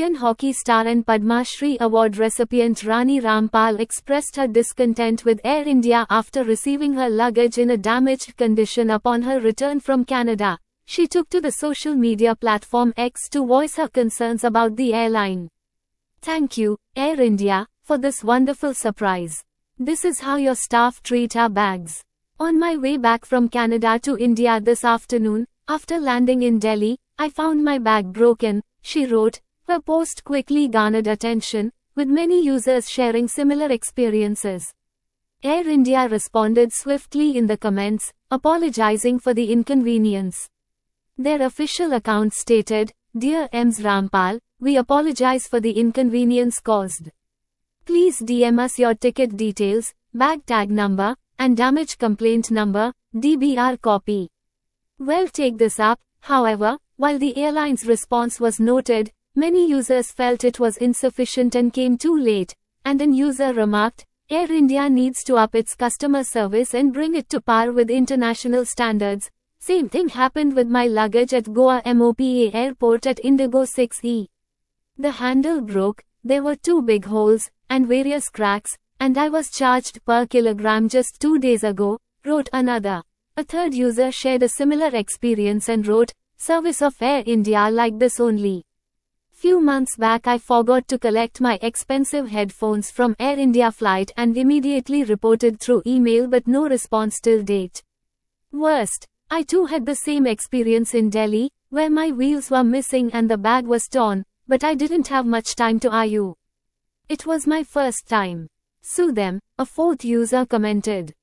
Indian hockey star and Padma Shri Award recipient Rani Rampal expressed her discontent with Air India after receiving her luggage in a damaged condition upon her return from Canada. She took to the social media platform X to voice her concerns about the airline. "Thank you, Air India, for this wonderful surprise. This is how your staff treat our bags. On my way back from Canada to India this afternoon, after landing in Delhi, I found my bag broken," she wrote. Her post quickly garnered attention, with many users sharing similar experiences. Air India responded swiftly in the comments, apologizing for the inconvenience. Their official account stated, "Dear Ms. Rampal, we apologize for the inconvenience caused. Please DM us your ticket details, bag tag number, and damage complaint number, DBR copy. We'll take this up." However, while the airline's response was noted, many users felt it was insufficient and came too late, and an user remarked, "Air India needs to up its customer service and bring it to par with international standards. Same thing happened with my luggage at Goa MOPA airport at Indigo 6E. The handle broke, there were 2 big holes, and various cracks, and I was charged per kilogram just 2 days ago," wrote another. A third user shared a similar experience and wrote, "Service of Air India like this only. Few months back I forgot to collect my expensive headphones from Air India flight and immediately reported through email but no response till date. Worst, I too had the same experience in Delhi, where my wheels were missing and the bag was torn, but I didn't have much time to argue. It was my first time. Sue them," a fourth user commented.